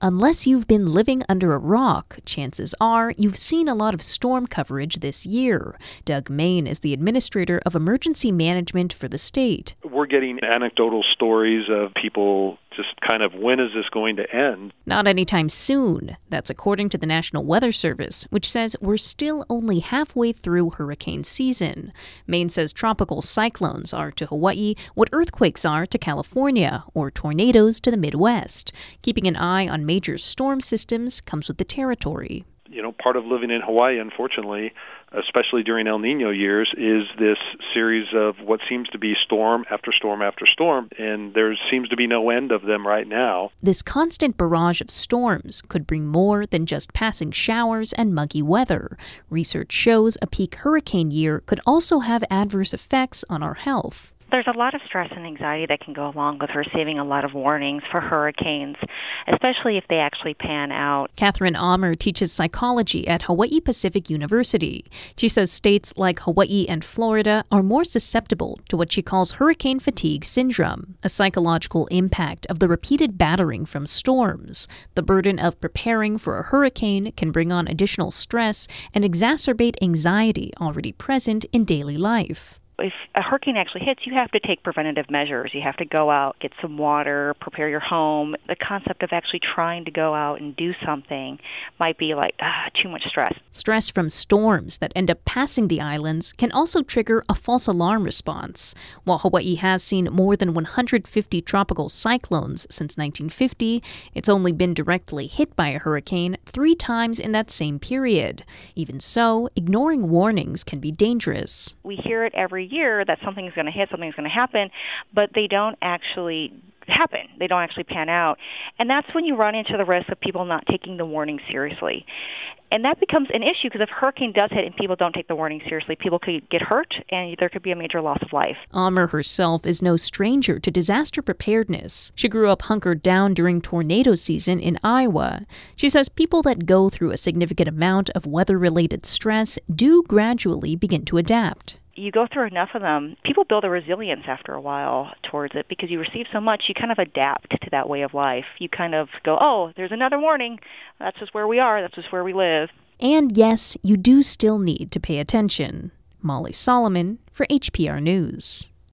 Unless you've been living under a rock, chances are you've seen a lot of storm coverage this year. Doug Main is the administrator of emergency management for the state. We're getting anecdotal stories of people just kind of, when is this going to end? Not anytime soon. That's according to the National Weather Service, which says we're still only halfway through hurricane season. Maine says tropical cyclones are to Hawaii what earthquakes are to California or tornadoes to the Midwest. Keeping an eye on major storm systems comes with the territory. Part of living in Hawaii, unfortunately, especially during El Nino years, is this series of what seems to be storm after storm after storm, and there seems to be no end of them right now. This constant barrage of storms could bring more than just passing showers and muggy weather. Research shows a peak hurricane year could also have adverse effects on our health. There's a lot of stress and anxiety that can go along with receiving a lot of warnings for hurricanes, especially if they actually pan out. Catherine Ammer teaches psychology at Hawaii Pacific University. She says states like Hawaii and Florida are more susceptible to what she calls hurricane fatigue syndrome, a psychological impact of the repeated battering from storms. The burden of preparing for a hurricane can bring on additional stress and exacerbate anxiety already present in daily life. If a hurricane actually hits, you have to take preventative measures. You have to go out, get some water, prepare your home. The concept of actually trying to go out and do something might be like, too much stress. Stress from storms that end up passing the islands can also trigger a false alarm response. While Hawaii has seen more than 150 tropical cyclones since 1950, it's only been directly hit by a hurricane 3 times in that same period. Even so, ignoring warnings can be dangerous. We hear it every year that something's going to hit, something's going to happen, but they don't actually happen. They don't actually pan out. And that's when you run into the risk of people not taking the warning seriously. And that becomes an issue because if a hurricane does hit and people don't take the warning seriously, people could get hurt and there could be a major loss of life. Ammer herself is no stranger to disaster preparedness. She grew up hunkered down during tornado season in Iowa. She says people that go through a significant amount of weather-related stress do gradually begin to adapt. You go through enough of them, people build a resilience after a while towards it because you receive so much, you kind of adapt to that way of life. You kind of go, oh, there's another warning. That's just where we are. That's just where we live. And yes, you do still need to pay attention. Molly Solomon for HPR News.